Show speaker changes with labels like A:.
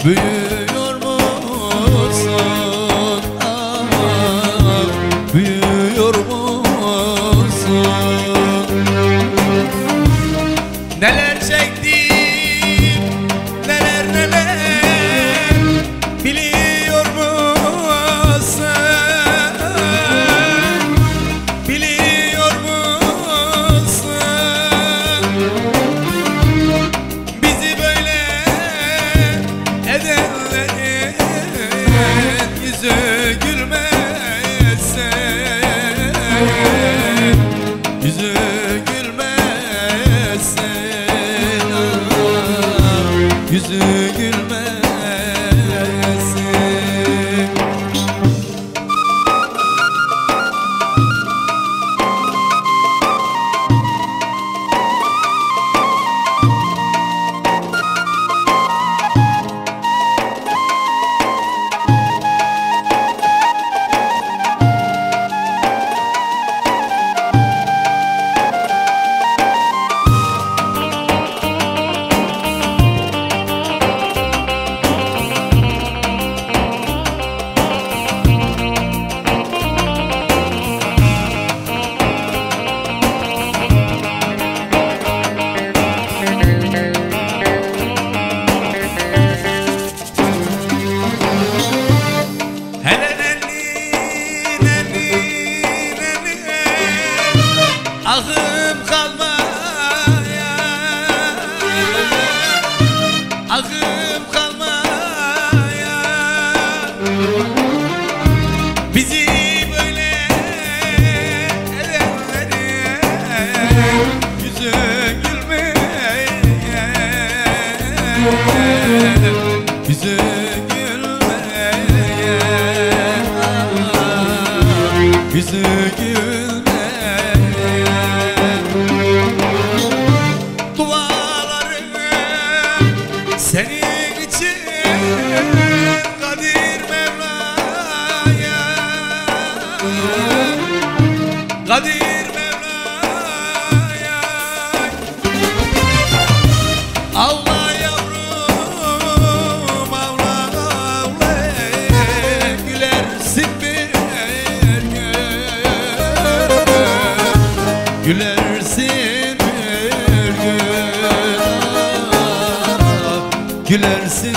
A: Büyüyor musun? Ah, büyüyor musun? Neler çektim, neler neler biliyor musun? Biliyor musun? Bizi böyle edenlerin yüzü gülmezse, yüzü gülmezse, yüzü gülmezse. Ahım kalmaya, ahım kalmaya, bizi böyle edenlerin yüzü gülmeye, yüzü gülmeye, yüzü gülmeye. Senin için Kadir Mevla'ya, Kadir Mevla'ya. Ağla yavrum, ağla ağla, gülersin bir gün, gülersin bir gün, gülersin.